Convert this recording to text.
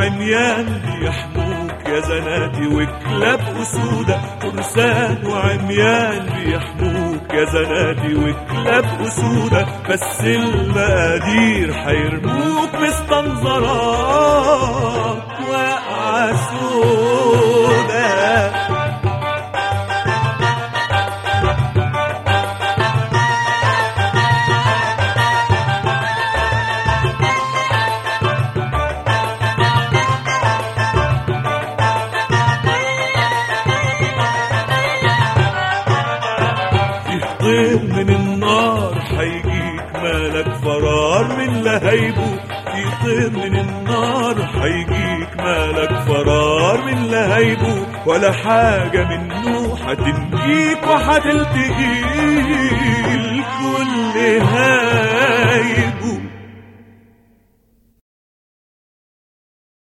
وعميان بيحموك يا زناتي وكلاب أسودة، فرسان وعميان بيحموك يا زناتي وكلاب أسودة، بس المقادير حيرموك مستنظرات واقعة سودة. طير من النار حيجيك مالك فرار من لهيبه، في طير من النار حيجيك مالك فرار من لهيبه، ولا حاجة منه حتنجيك وحتلتقي الكل